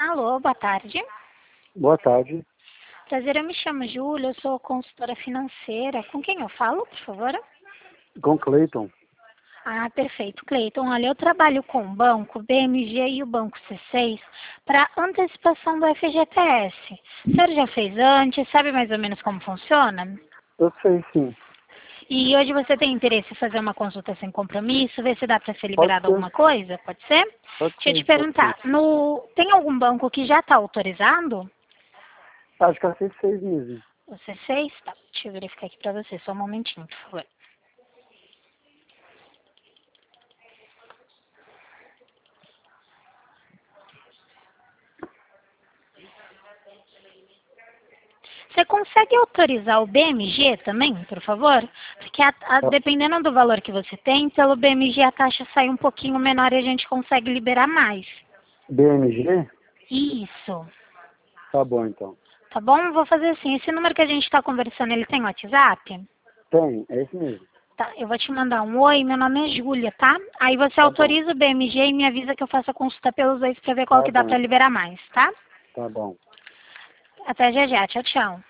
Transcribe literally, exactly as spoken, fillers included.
Alô, boa tarde. Boa tarde. Prazer, eu me chamo Júlia, eu sou consultora financeira. Com quem eu falo, por favor? Com Cleiton. Ah, perfeito. Cleiton, olha, eu trabalho com o banco B M G e o banco C seis para antecipação do F G T S. O senhor já fez antes? Sabe mais ou menos como funciona? Eu sei, sim. E hoje você tem interesse em fazer uma consulta sem compromisso, ver se dá para ser Pode liberado ser. alguma coisa? Pode ser? Pode Deixa eu te ser, pode perguntar, ser. no... tem algum banco que já está autorizado? Acho que é C seis mesmo. O C seis? Tá, deixa eu verificar aqui para você, só um momentinho, por favor. Você consegue autorizar o B M G também, por favor? Porque a, a, Tá. dependendo do valor que você tem, pelo B M G a taxa sai um pouquinho menor e a gente consegue liberar mais. B M G? Isso. Tá bom, então. Tá bom? Vou fazer assim. Esse número que a gente está conversando, ele tem WhatsApp? Tem, é esse mesmo. Tá, eu vou te mandar um oi, meu nome é Júlia, tá? Aí você Tá bom. autoriza o B M G e me avisa que eu faço a consulta pelos dois para ver qual Tá que dá bom, para então. liberar mais, tá? Tá bom. Até já já. Tchau, tchau.